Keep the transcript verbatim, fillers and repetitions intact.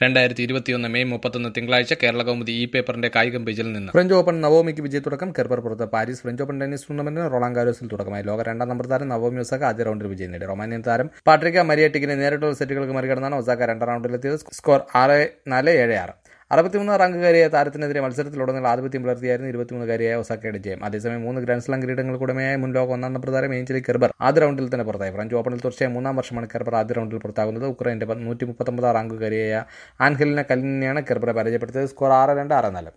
രണ്ടായിരത്തി ഇരുപത്തിയൊന്ന് മെയ് മുപ്പത്തൊന്ന് തിങ്കളാഴ്ച കേരള കൗമുദി ഇ പേപ്പറിന്റെ കായികം പേജിൽ നിന്ന് ഫ്രഞ്ച് ഓപ്പൺ നവോമിക്ക് വിജയ തുടക്കം. കെർബർ പുറത്ത്. പാരീസ് ഫ്രഞ്ച് ഓപ്പൺ ടെന്നീസ് ടൂർണമെന്റിന് റോളാൻ ഗാരോസിൽ തുടക്കമായി. ലോക രണ്ടാം നമ്പർ താരം നവോമി ഒസാക്ക ആദ്യ റൗണ്ടിൽ വിജയം നേടി. റൊമാനിയൻ താരം പാട്രിക്ക മരിയറ്റിക്കിനെ നേരിട്ടുള്ള സെറ്റുകൾക്ക് മറികടന്നാണ് ഒസാക്ക രണ്ടാം റൗണ്ടിലെത്തിയത്. സ്കോർ ആറ് നാല് ഏഴ് ആറ്. അറുപത്തിമൂന്ന് റാങ്കുകാരിയായ താരത്തിനെതിരെ മത്സരത്തിലുടനീളം ആധിപത്യം പുലർത്തിയായിരുന്നു ഇരുപത്തിമൂന്നുകാരിയായ ഒസാക്കയുടെ ജയം. അതേസമയം മൂന്ന് ഗ്രാൻഡ് സ്ലാം കിരീടങ്ങൾക്ക് ഉടമയായ മുൻ ലോക ഒന്നാം നമ്പർ താരം ഏഞ്ചലി കെർബർ ആദ്യ റൗണ്ടിൽ തന്നെ പുറത്തായി. ഫ്രഞ്ച് ഓപ്പണിൽ തുടർച്ചയായ മൂന്നാം വർഷമാണ് കെർബർ ആദ്യ റൗണ്ടിൽ പുറത്താകുന്നത്. ഉക്രൈന്റെ നൂറ്റി മുപ്പത്തൊമ്പതാം റാങ്കുകാരിയായ ആൻഹെലിന കലിനെയാണ് കെർബറെ പരാജയപ്പെടുത്തിയത്. സ്കോർ ആറ് രണ്ട് ആറ് നാല്.